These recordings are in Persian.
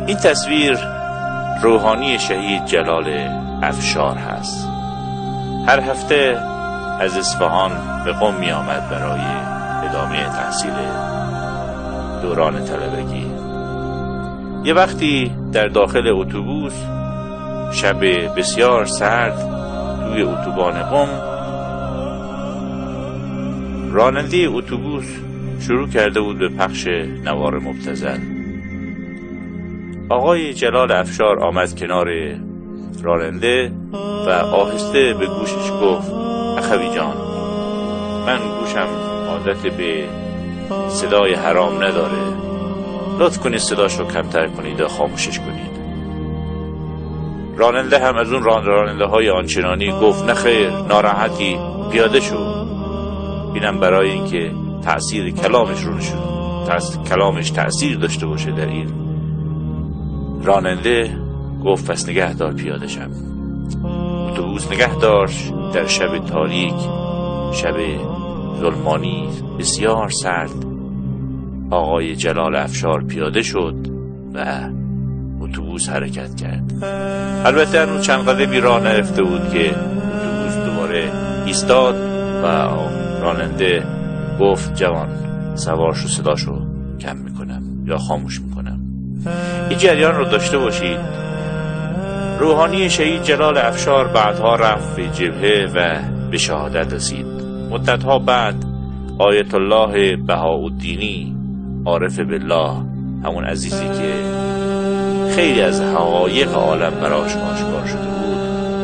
این تصویر روحانی شهید جلال افشار هست. هر هفته از اصفهان به قم می آمد برای ادامه تحصیل دوران طلبگی. یه وقتی در داخل اتوبوس شب بسیار سرد توی اتوبان قم، راننده اتوبوس شروع کرده بود به پخش نوار مبتذل. آقای جلال افشار آمد کنار راننده و آهسته به گوشش گفت: اخوی جان، من گوشم عادت به صدای حرام نداره، لطف کنید صداش رو کمتر کنید و خاموشش کنید. راننده هم از اون راننده های آنچنانی گفت: نه خیر، ناراحتی، پیاده شو. اینم برای اینکه تأثیر کلامش رو نشون، کلامش تأثیر داشته باشه در این راننده. گفت: پس نگه دار پیاده شم. اتوبوس نگه داشت در شب تاریک، شب ظلمانی بسیار سرد. آقای جلال افشار پیاده شد و اتوبوس حرکت کرد. البته هنوز چند قدمی راه نرفته بود که اتوبوس دوباره ایستاد و راننده گفت: جوان، سوار شو، صداشو کم میکنم یا خاموش میکنم. این جریان رو داشته باشید. روحانی شهید جلال افشار بعدها رفت به جبهه و به شهادت رسید. مدتها بعد آیت الله بهاءالدینی عارف بالله، همون عزیزی که خیلی از حقایق عالم براش آشکار شده بود،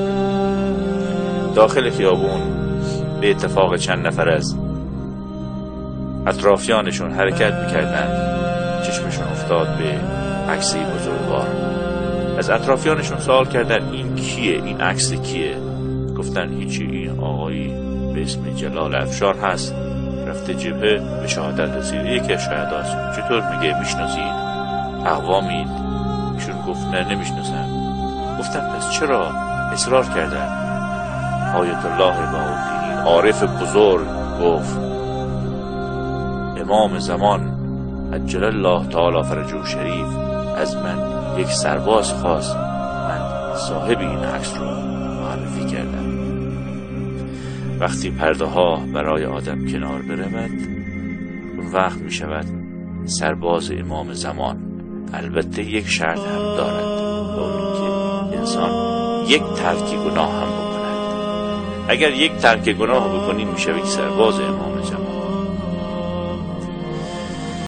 داخل خیابون به اتفاق چند نفر از اطرافیانشون حرکت میکردن، چشمشون افتاد به عکسی بزرگوار. از اطرافیانشون سوال کردن: این کیه؟ این عکس کیه؟ گفتن: هیچی، این آقایی به اسم جلال افشار هست، رفته جبهه، به شهادت رسید، یکی از شهداست. چطور؟ میگه میشناسید؟ اقوامید؟ ایشون گفت: نه، نمیشناسم. گفتن: پس چرا اصرار کردن؟ آیت الله بهاءالدینی عارف بزرگ گفت: امام زمان عجل الله تعالی فرجه شریف از من یک سرباز خواست، من صاحب این عکس رو معرفی کردم. وقتی پرده ها برای آدم کنار برود، اون وقت می شود سرباز امام زمان. البته یک شرط هم دارد، و اون که انسان یک ترک گناه هم بکند. اگر یک ترک گناه بکنی می شود سرباز امام زمان.